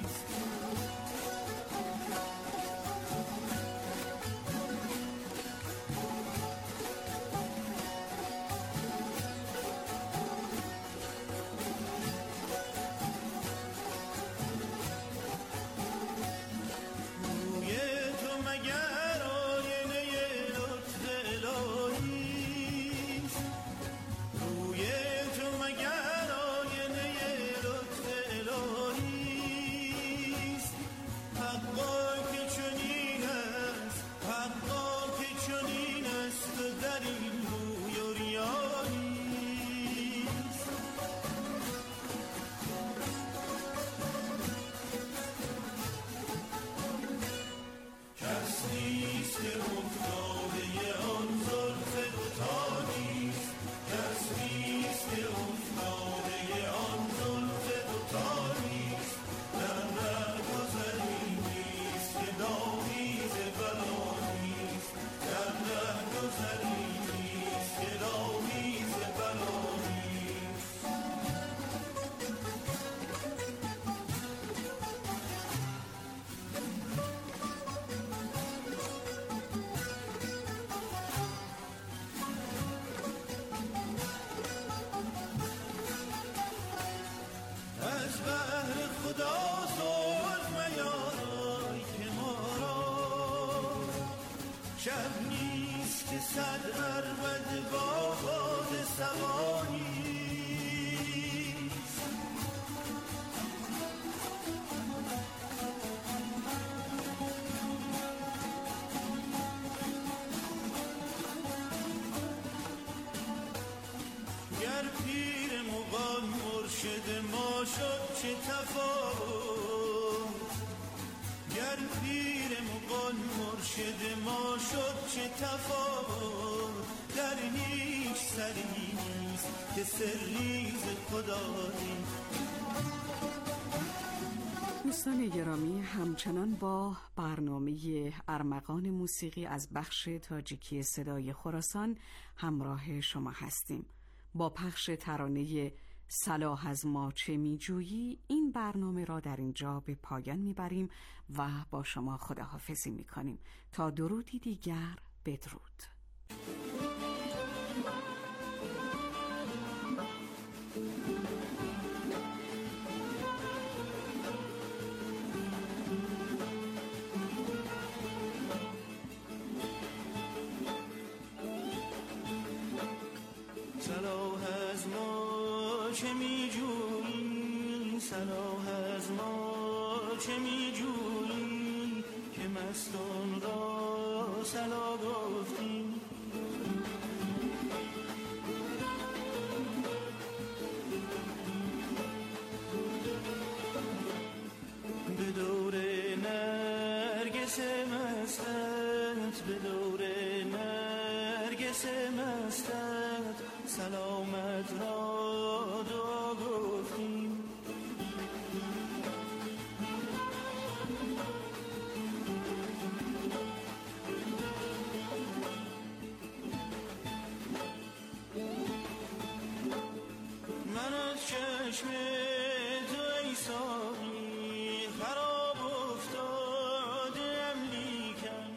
شب نیست که صد عربد با خود سوانیست. گر پیر مغان مرشد ما شد چه تفاوت، گر پیر مغان مرشد ما شد چه تفاوت، در هیچ سری نیست که سریز خدایی. دوستان گرامی، همچنان با برنامه ارمغان موسیقی از بخش تاجیکی صدای خراسان همراه شما هستیم. با پخش ترانه صلاح از ما چه میجویی این برنامه را در اینجا به پایان میبریم و با شما خداحافظی میکنیم تا درودی دیگر. بدرود. چه می جویی صلاح از ما چه می جویی که مستان را صلاح گفتیم به دور نرگس مستت به دور نرگس مستت سلامت را دعا گفتیم من از چشم تو ای ساقی خراب افتادم لیکن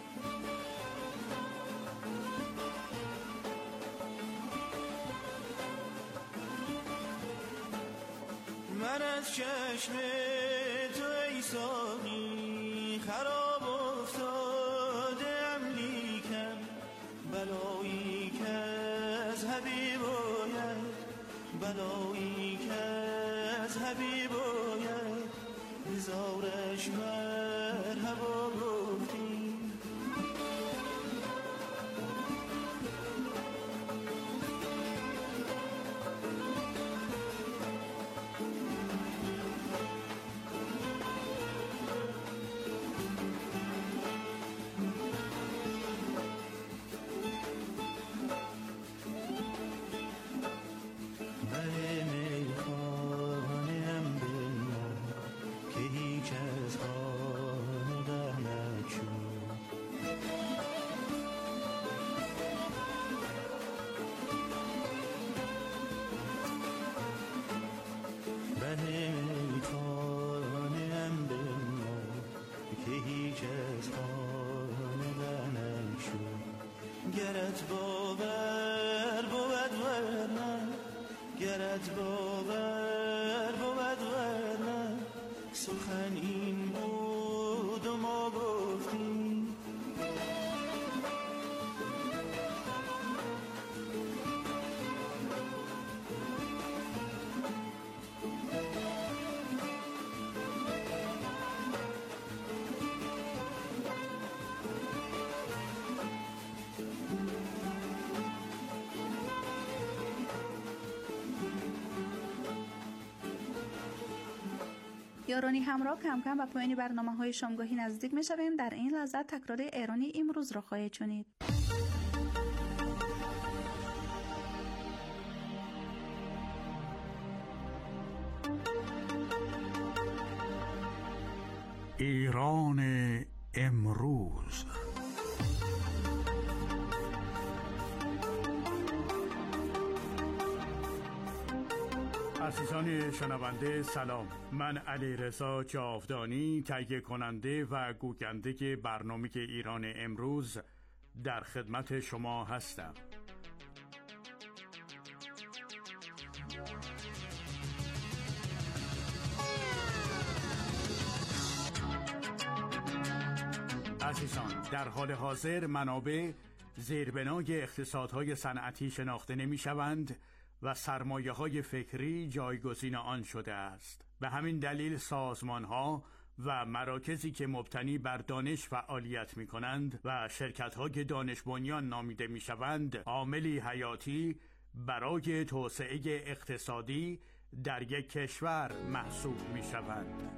من از چشم تو ای ساقی خراب افتادم لیکن بلایی که از حبیب آید بلایی که از حبیب آید هزارش مرحبا گفتیم گرت باور بود ورنه گرت باور بود ورنه سخن این بود و ما گفتیم یارانی همراه کم کم و پایان برنامه های شامگاهی نزدیک می شویم. در این لحظه تکرار ایرانی امروز را خواهید شنید. ایران امروز. عزیزان شنونده سلام، من علیرضا جاودانی تهیه کننده و گوینده برنامه ایران امروز در خدمت شما هستم. عزیزان، در حال حاضر منابع زیربنای اقتصادهای صنعتی شناخته نمی شوند و سرمایه‌های فکری جایگزین آن شده است. به همین دلیل سازمان‌ها و مراکزی که مبتنی بر دانش فعالیت می‌کنند و شرکت‌های دانش بنیان نامیده می‌شوند، عاملی حیاتی برای توسعه اقتصادی در یک کشور محسوب می‌شوند.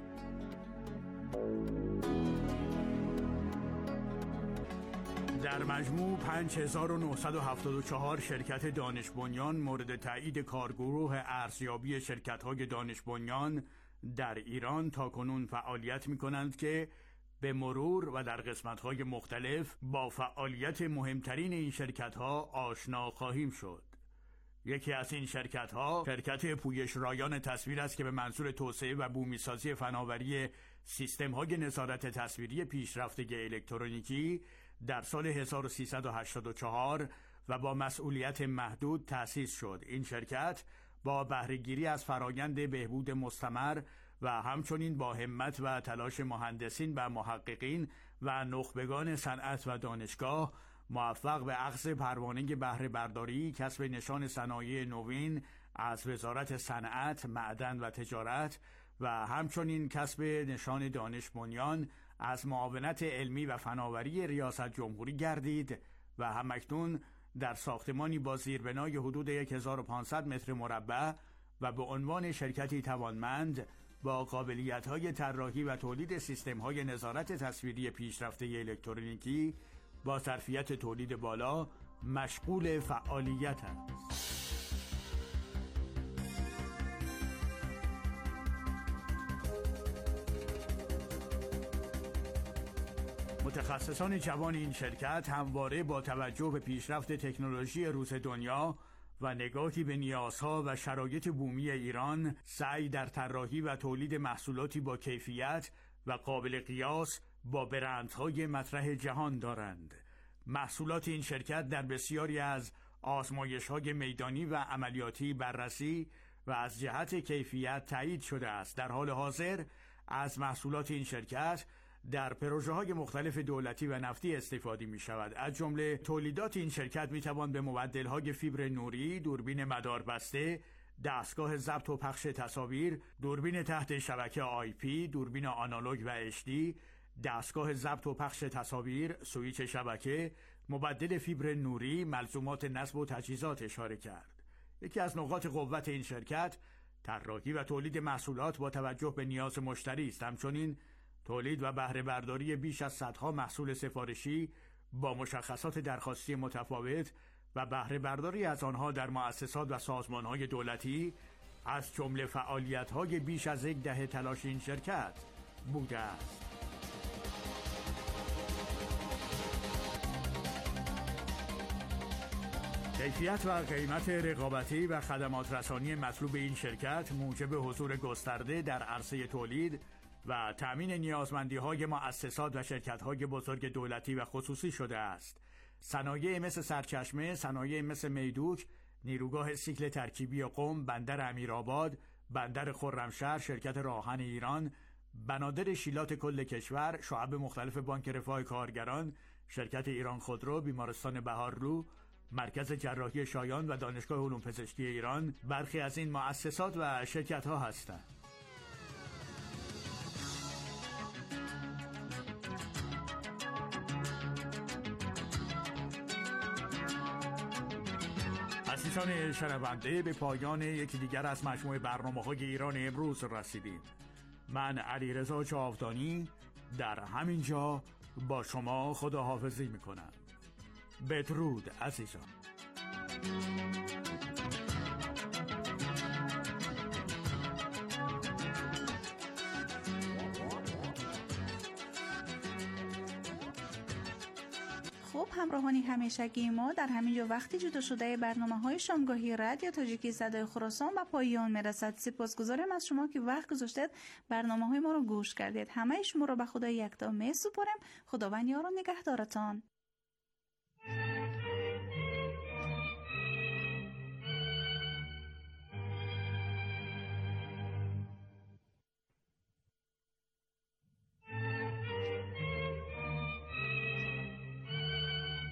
در مجموع پنج هزار و نهصد و هفتاد و چهار شرکت دانش بنیان مورد تایید کارگروه ارزیابی شرکت‌های دانش بنیان در ایران تاکنون فعالیت می‌کنند که به مرور و در قسمت‌های مختلف با فعالیت مهمترین این شرکت‌ها آشنا خواهیم شد. یکی از این شرکت‌ها شرکت پویش رایان تصویر است که به منظور توسعه و بومی‌سازی فناوری سیستم‌های نظارت تصویری پیشرفته الکترونیکی در سال هزار و سیصد و هشتاد و چهار و با مسئولیت محدود تأسیس شد. این شرکت با بهره‌گیری از فرایند بهبود مستمر و همچنین با همت و تلاش مهندسین و محققین و نخبگان صنعت و دانشگاه موفق به اخذ پروانه بهره برداری، کسب نشان صنایع نوین از وزارت صنعت، معدن و تجارت و همچنین کسب نشان دانش بنیان از معاونت علمی و فناوری ریاست جمهوری گردید و همکنون در ساختمانی با زیربنای حدود هزار و پانصد متر مربع و به عنوان شرکتی توانمند با قابلیت‌های طراحی و تولید سیستم‌های نظارت تصویری پیشرفته الکترونیکی با ظرفیت تولید بالا مشغول فعالیت است. متخصصان جوان این شرکت همواره با توجه به پیشرفت تکنولوژی روز دنیا و نگاهی به نیازها و شرایط بومی ایران سعی در طراحی و تولید محصولاتی با کیفیت و قابل قیاس با برندهای مطرح جهان دارند. محصولات این شرکت در بسیاری از آزمایش‌های میدانی و عملیاتی بررسی و از جهت کیفیت تایید شده است. در حال حاضر از محصولات این شرکت در پروژه‌های مختلف دولتی و نفتی استفاده می‌شود. از جمله تولیدات این شرکت می‌توان به مبدل‌های فیبر نوری، دوربین مداربسته، دستگاه ضبط و پخش تصاویر، دوربین تحت شبکه آی پی، دوربین آنالوگ و اچ دی، دستگاه ضبط و پخش تصاویر، سویچ شبکه، مبدل فیبر نوری، ملزومات نصب و تجهیزات اشاره کرد. یکی از نقاط قوت این شرکت طراحی و تولید محصولات با توجه به نیاز مشتری است. همچنین تولید و بهره برداری بیش از صدها محصول سفارشی با مشخصات درخواستی متفاوت و بهره برداری از آنها در مؤسسات و سازمان‌های دولتی از جمله فعالیت‌های بیش از یک دهه تلاش این شرکت بوده است. کیفیت و قیمت رقابتی و خدمات رسانی مطلوب این شرکت موجب حضور گسترده در عرصه تولید و تأمین نیازمندی‌های مؤسسات و شرکت‌های بزرگ دولتی و خصوصی شده است. صنایع مثل سرچشمه، صنایع مثل میدوک، نیروگاه سیکل ترکیبی قم، بندر امیرآباد، بندر خرمشهر، شرکت راهن ایران، بنادر شیلات کل کشور، شعب مختلف بانک رفاه کارگران، شرکت ایران خودرو، بیمارستان بهارلو، مرکز جراحی شایان و دانشگاه علوم پزشکی ایران برخی از این مؤسسات و شرکت‌ها هستند. عزیزان شنونده، به پایان یکی دیگر از مجموعه برنامه‌های ایران امروز رسیدیم. من علیرضا جاودانی در همین جا با شما خداحافظی میکنم. بدرود عزیزان. خب همراهانی همیشگی ما در همینجا وقتی جدا شده برنامه های شامگاهی رادیو تاجیکی صدای خراسان و پایان میرسد. سپاسگزارم از شما که وقت گذاشتید برنامه های ما رو گوش کردید. همه شما رو به خدای یکتا میسپارم. خداوند یار و نگهدارتان.